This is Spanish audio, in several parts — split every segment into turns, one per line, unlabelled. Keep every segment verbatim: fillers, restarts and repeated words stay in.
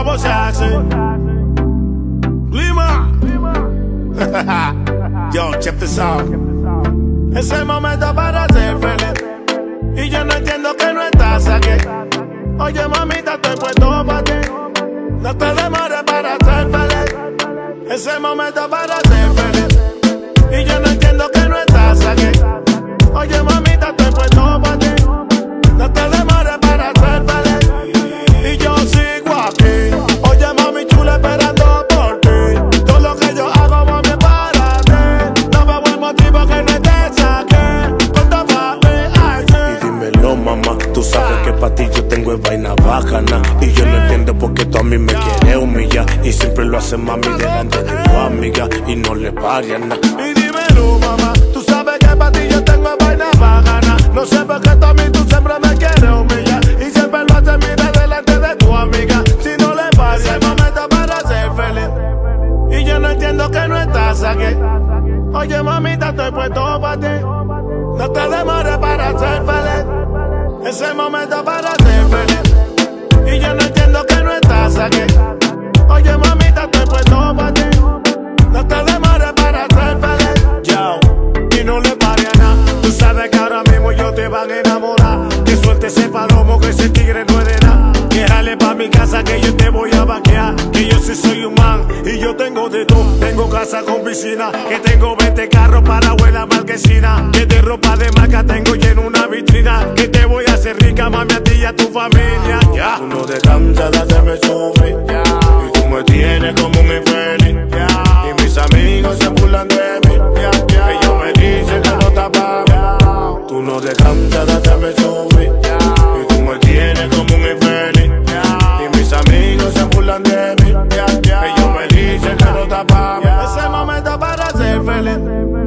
Lobo Jackson, Clima. Yo, check this out. Es el momento para ser feliz. Y yo no entiendo que no estás aquí. Oye, mamita, estoy puesto para ti. No te demores para ser feliz. Es el momento para ser feliz. Y yo no entiendo que no estás aquí. Oye, mamita, estoy puesto para ti. No te demores para ser feliz. Y yo sigo aquí. Oye, mami chula, esperando por ti. Todo lo que yo hago, mami, para ti. No veo el motivo que no estés aquí. Cuenta para mí, ay, sí.
Y dímelo, mamá, tú sabes que pa' ti yo tengo el vaina bacana. Y yo no entiendo por qué tú a mí me quieres humillar. Y siempre lo haces, mami, delante de tu amiga. Y no le pares nada.
Y dímelo, mamá, tú sabes que pa' ti yo tengo el vaina bacana. No sé por qué tú a mí tú siempre me quieres humillar. Y siempre lo haces, mira, delante de tu amiga. Si no le pares, el momento para ser feliz. Y yo no entiendo que no estás aquí. Oye, mamita, estoy puesto para ti. No te demores para ser feliz. Es el momento para ser feliz. Y yo no entiendo que no estás aquí. Oye, mamita, estoy puesto para ti. No te demores para ser feliz. Yo, y no le pares a nada. Tú sabes que ahora mismo yo te van a enamorar. Que suelte ese palomo, que ese tigre no es de nada. Que jale pa' mi casa que yo te voy a vaquear. Que yo sí soy un man y yo tengo de todo. Tengo casa con piscina, que tengo veinte carros para buena marquesina. Que de ropa de marca tengo lleno una vitrina. Que te voy a hacer rica, mami, a ti y a tu familia. Ya.
Tú no te cansas de hacerme sufrir.
Ya.
Y tú me tienes como un infeliz.
Ya.
Y mis amigos se burlan de mí.
Ya, ya.
Ellos me dicen que no está pa' mí. Tú no te cansas de hacerme sufrir.
Ya.
Y tú me tienes como un infeliz.
Ya.
Y mis amigos se burlan de mí.
Ya, ya.
Ellos me dicen que no está pa' mí.
Es el momento para ser feliz.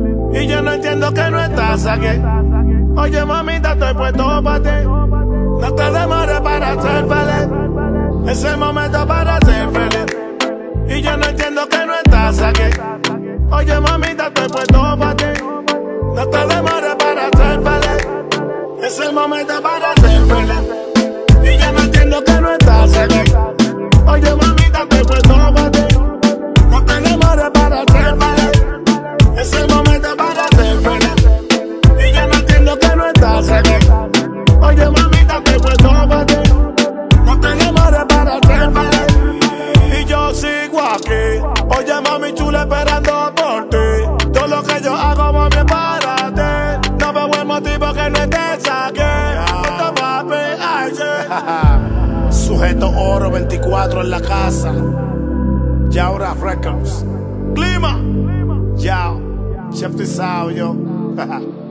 Y yo no entiendo que no estás aquí. Oye, mamita, estoy puesto para ti. No te demores para ser feliz. Es el momento para ser feliz. Y yo no entiendo que no estás aquí. Oye, mamita, estoy puesto para ti. No te demores para ser feliz. Es el momento para ser feliz. Y yo no entiendo que no estás aquí. Oye, mamita, estoy puesto para ti. No te demores para ser feliz. Es el momento para ser feliz. Y yo no entiendo que no estás aquí. Oye, mamita, estoy puesto para ti. No te demores para ser feliz. Y yo sigo aquí. Oye, mami chula, esperando por ti. Todo lo que yo hago, mami, es para ti. No veo el motivo que no estés aquí. Esto va a ver, ay, sí.
Sujeto Oro veinticuatro en la casa. Yaura Records.
Clima.
Yao. Check this out, yo.